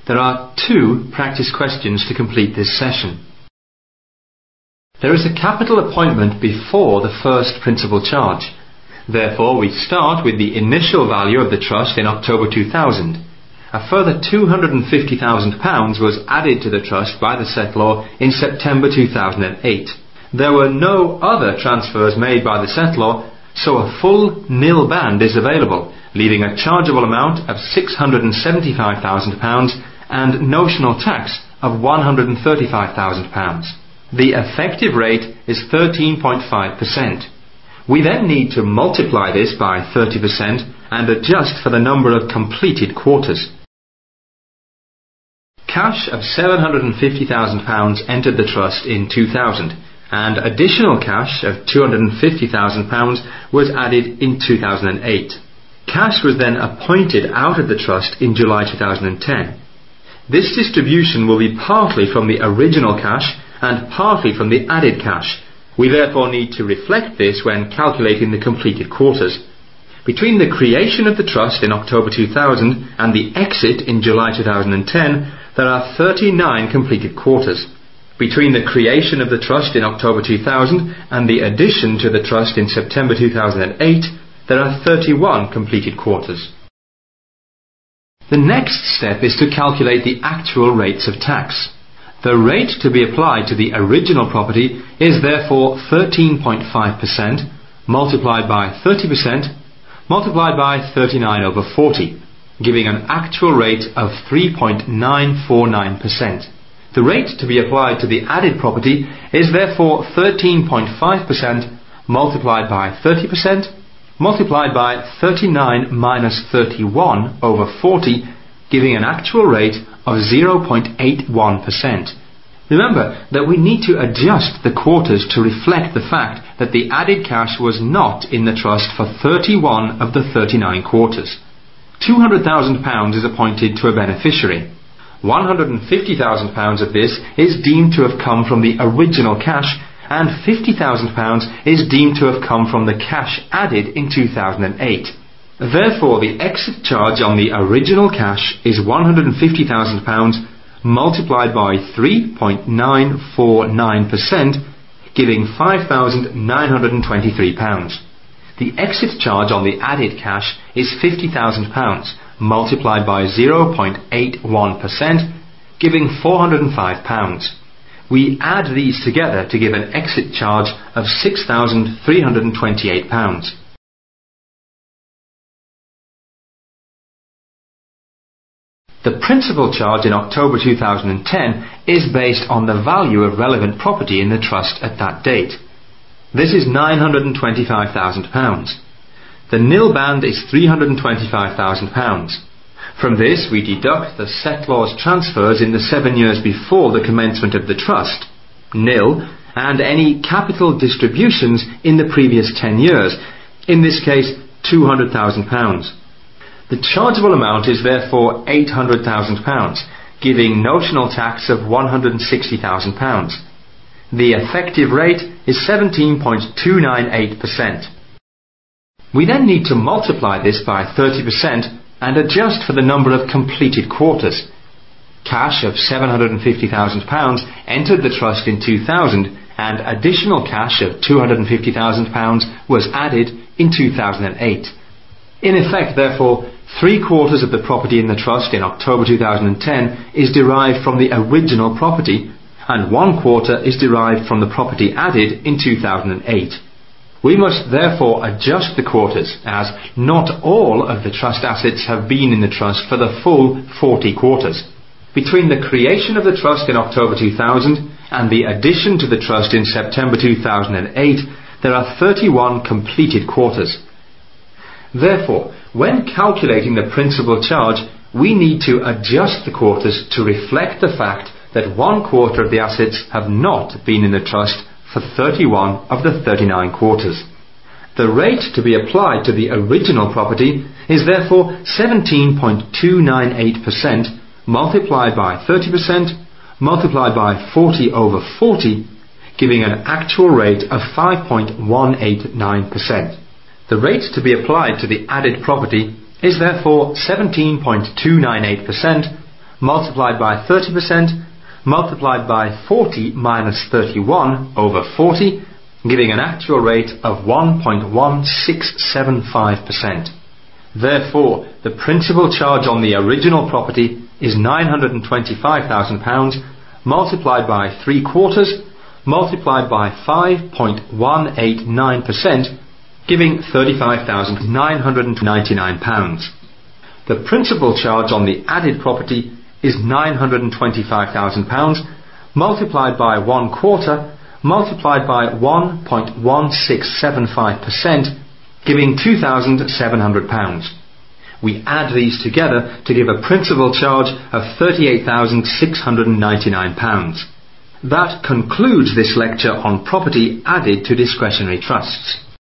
there are 2 practice questions to complete this session. There is a capital appointment before the first principal charge. Therefore, we start with the initial value of the trust in October 2000. A further £250,000 was added to the trust by the settlor in September 2008. There were no other transfers made by the settlor, so a full nil band is available, leaving a chargeable amount of £675,000 and notional tax of £135,000. The effective rate is 13.5%. We then need to multiply this by 30% and adjust for the number of completed quarters. Cash of £750,000 entered the trust in 2000, and additional cash of £250,000 was added in 2008. Cash was then appointed out of the trust in July 2010. This distribution will be partly from the original cash and partly from the added cash. We therefore need to reflect this when calculating the completed quarters. Between the creation of the trust in October 2000 and the exit in July 2010, there are 39 completed quarters. Between the creation of the trust in October 2000 and the addition to the trust in September 2008, there are 31 completed quarters. The next step is to calculate the actual rates of tax. The rate to be applied to the original property is therefore 13.5% multiplied by 30% multiplied by 39 over 40, giving an actual rate of 3.949%. The rate to be applied to the added property is therefore 13.5% multiplied by 30% multiplied by 39 minus 31 over 40, giving an actual rate of 0.81%. Remember that we need to adjust the quarters to reflect the fact that the added cash was not in the trust for 31 of the 39 quarters. £200,000 is appointed to a beneficiary. £150,000 of this is deemed to have come from the original cash, and £50,000 is deemed to have come from the cash added in 2008. Therefore, the exit charge on the original cash is £150,000 multiplied by 3.949%, giving £5,923. The exit charge on the added cash is £50,000 multiplied by 0.81%, giving £405. We add these together to give an exit charge of £6,328. The principal charge in October 2010 is based on the value of relevant property in the trust at that date. This is £925,000. The nil band is £325,000. From this we deduct the settlor's transfers in the 7 years before the commencement of the trust, nil, and any capital distributions in the previous 10 years, in this case £200,000. The chargeable amount is therefore £800,000, giving notional tax of £160,000. The effective rate is 17.298%. We then need to multiply this by 30% and adjust for the number of completed quarters. Cash of £750,000 entered the trust in 2000, and additional cash of £250,000 was added in 2008. In effect, therefore, 3/4 of the property in the trust in October 2010 is derived from the original property, and 1/4 is derived from the property added in 2008. We must therefore adjust the quarters, as not all of the trust assets have been in the trust for the full 40 quarters. Between the creation of the trust in October 2000 and the addition to the trust in September 2008, there are 31 completed quarters. Therefore, when calculating the principal charge, we need to adjust the quarters to reflect the fact that 1/4 of the assets have not been in the trust for 31 of the 39 quarters. The rate to be applied to the original property is therefore 17.298% multiplied by 30% multiplied by 40 over 40, giving an actual rate of 5.189%. The rate to be applied to the added property is therefore 17.298% multiplied by 30%, multiplied by 40 minus 31 over 40, giving an actual rate of 1.1675%. Therefore, the principal charge on the original property is £925,000 multiplied by 3/4 multiplied by 5.189%, giving £35,999. The principal charge on the added property is £925,000 multiplied by 1/4 multiplied by 1.1675%, giving £2,700. We add these together to give a principal charge of £38,699. That concludes this lecture on property added to discretionary trusts.